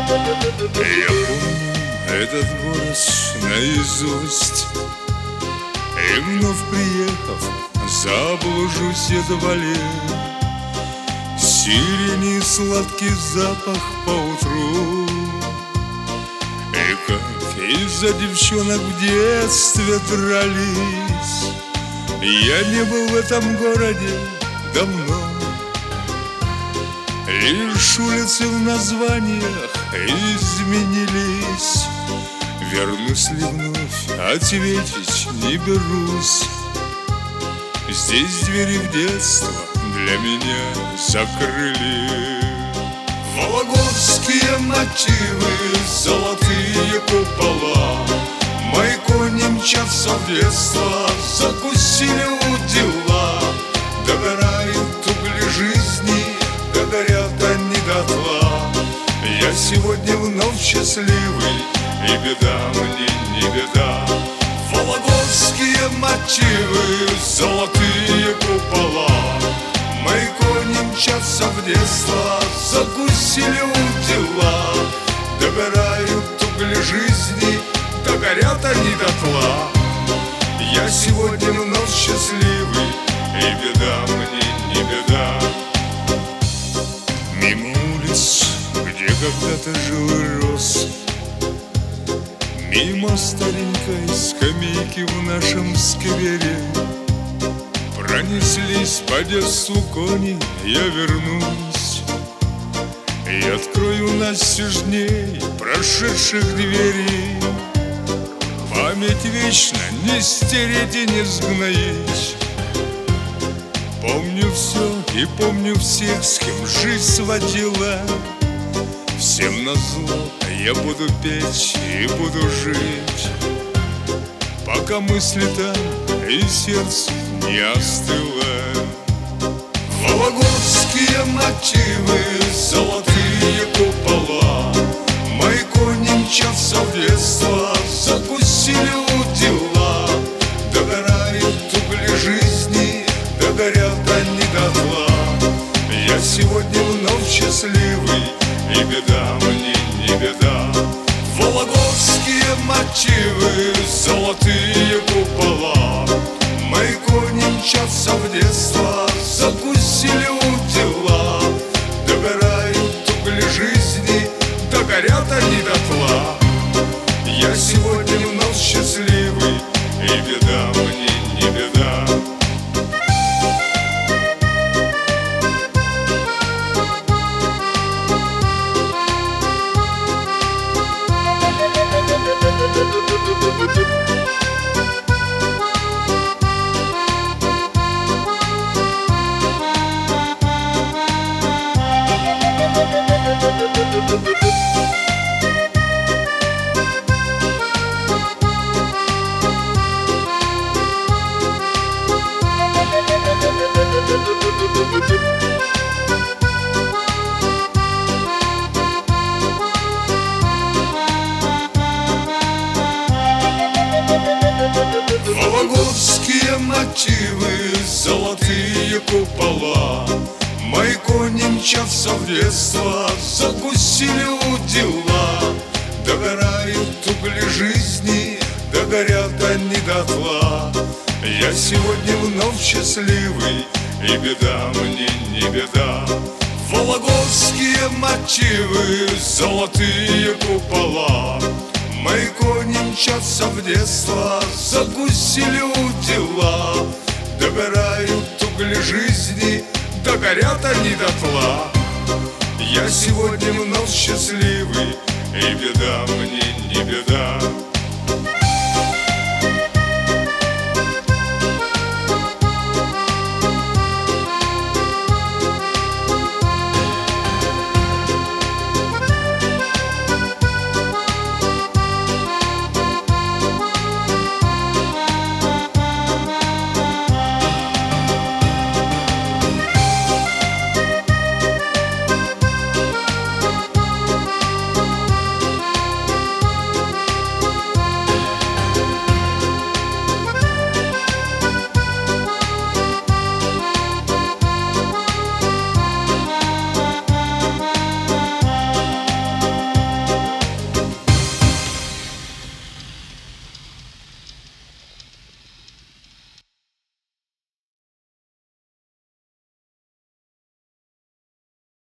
Я помню этот город наизусть, и вновь приехав, заблужусь едва ли. Сирени сладкий запах поутру, и как из-за девчонок в детстве дрались. Я не был в этом городе давно, лишь улицы в названиях изменились. Вернусь ли вновь, ответить не берусь. Здесь двери в детство для меня закрыли. Вологодские мотивы, золотые купола, мои кони мчатся в детство, закусили удила. Догорают угли жизни, догорят они дотла. Я сегодня вновь счастливый, и беда мне не беда. Вологодские мотивы, золотые купола, мои кони мчатся в детство, закусили удила. Догорают угли жизни, догорят они дотла. Я сегодня вновь счастливый, и беда мне не беда. Мимо улиц, где когда-то жил и рос, мимо старенькой скамейки в нашем сквере, пронеслись по детству кони, я вернусь и открою настежь дней прошедших дверей. Память вечно не стереть и не сгноить. Помню все и помню всех, с кем жизнь сводила. Всем назло я буду петь и буду жить, пока мысли там и сердце не остыло. Вологодские мотивы, золотые купола, мои кони мчатся в детство, закусили удила. Догорают угли жизни, догорят они дотла. Я сегодня вновь счастливый, и беда мне не беда. Вологодские мотивы, золотые купола, мои кони мчатся в детство, закусили удила. Догорают угли жизни, догорят они дотла. Я сегодня вновь счастливый, и беда мне не беда. Вологодские мотивы, золотые купола, мои кони мчатся в детство, закусили удила. Догорают угли жизни, догорят они дотла. Я сегодня вновь счастливый, и беда мне не беда. Вологодские мотивы, золотые купола, мои кони мчатся в детство, закусили удила. Догорают угли жизни, догорят они дотла. Я сегодня вновь счастливый, и беда мне не беда.